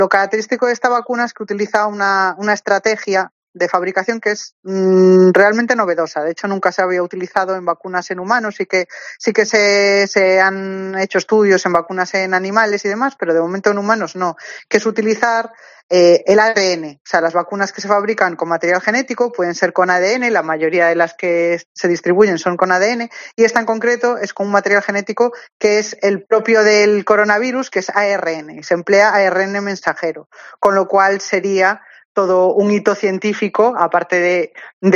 Lo característico de esta vacuna es que utiliza una estrategia de fabricación que es realmente novedosa. De hecho, nunca se había utilizado en vacunas en humanos. Sí que se han hecho estudios en vacunas en animales y demás, pero de momento en humanos no. Que es utilizar el ARN. O sea, las vacunas que se fabrican con material genético pueden ser con ADN, la mayoría de las que se distribuyen son con ADN, y esta en concreto es con un material genético que es el propio del coronavirus, que es ARN, y se emplea ARN mensajero, con lo cual sería todo un hito científico, aparte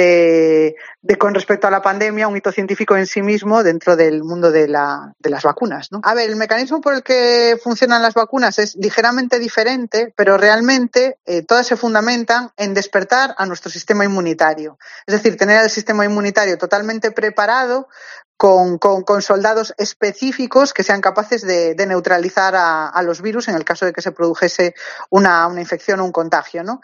de con respecto a la pandemia, un hito científico en sí mismo dentro del mundo de las vacunas, ¿no? A ver, el mecanismo por el que funcionan las vacunas es ligeramente diferente, pero realmente todas se fundamentan en despertar a nuestro sistema inmunitario. Es decir, tener el sistema inmunitario totalmente preparado con soldados específicos que sean capaces de neutralizar a los virus en el caso de que se produjese una infección o un contagio, ¿no?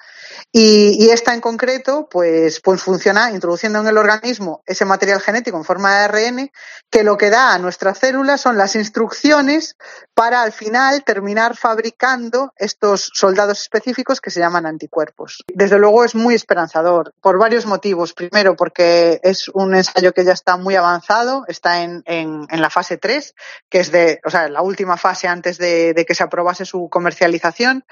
Y esta en concreto pues funciona introduciendo en el organismo ese material genético en forma de ARN que lo que da a nuestras células son las instrucciones para al final terminar fabricando estos soldados específicos que se llaman anticuerpos. Desde luego es muy esperanzador por varios motivos. Primero, porque es un ensayo que ya está muy avanzado, está en la fase 3, que es la última fase antes de que se aprobase su comercialización.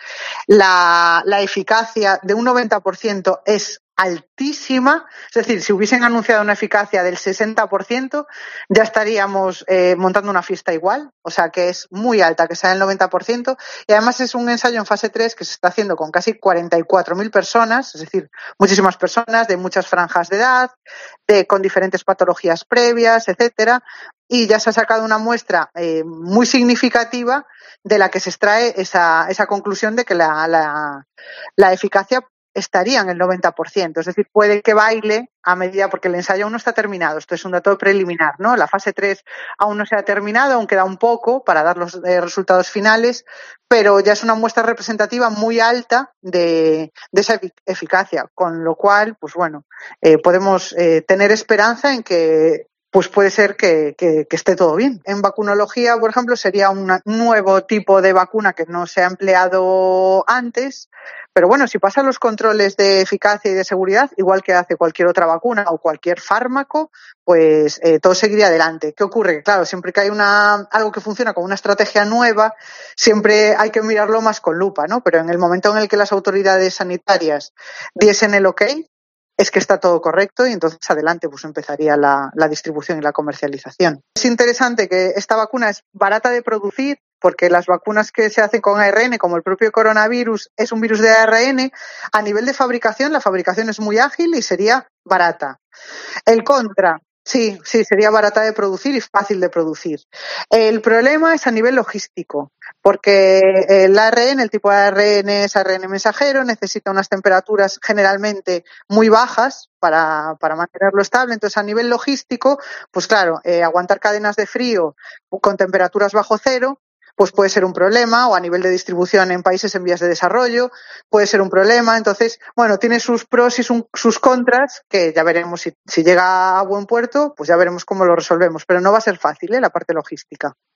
La eficacia de un 90% es altísima, es decir, si hubiesen anunciado una eficacia del 60%, ya estaríamos montando una fiesta igual, o sea que es muy alta, que sea el 90%, y además es un ensayo en fase 3 que se está haciendo con casi 44.000 personas, es decir, muchísimas personas de muchas franjas de edad, con diferentes patologías previas, etcétera, y ya se ha sacado una muestra muy significativa de la que se extrae esa conclusión de que la eficacia estaría en el 90%, es decir, puede que baile a medida, porque el ensayo aún no está terminado, esto es un dato preliminar, ¿no? La fase 3 aún no se ha terminado, aún queda un poco para dar los resultados finales, pero ya es una muestra representativa muy alta de esa eficacia, con lo cual, pues bueno, podemos tener esperanza en que pues puede ser que esté todo bien. En vacunología, por ejemplo, sería un nuevo tipo de vacuna que no se ha empleado antes, pero bueno, si pasan los controles de eficacia y de seguridad, igual que hace cualquier otra vacuna o cualquier fármaco, pues todo seguiría adelante. ¿Qué ocurre? Que claro, siempre que hay algo que funciona con una estrategia nueva, siempre hay que mirarlo más con lupa, ¿no? Pero en el momento en el que las autoridades sanitarias diesen el ok, es que está todo correcto y entonces adelante pues empezaría la distribución y la comercialización. Es interesante que esta vacuna es barata de producir porque las vacunas que se hacen con ARN, como el propio coronavirus, es un virus de ARN, a nivel de fabricación, la fabricación es muy ágil y sería barata. El contra, sí, sería barata de producir y fácil de producir. El problema es a nivel logístico, porque el ARN, el tipo de ARN es ARN mensajero, necesita unas temperaturas generalmente muy bajas para mantenerlo estable. Entonces, a nivel logístico, pues claro, aguantar cadenas de frío con temperaturas bajo cero, pues puede ser un problema, o a nivel de distribución en países en vías de desarrollo puede ser un problema. Entonces, bueno, tiene sus pros y sus contras, que ya veremos si llega a buen puerto, pues ya veremos cómo lo resolvemos, pero no va a ser fácil, la parte logística.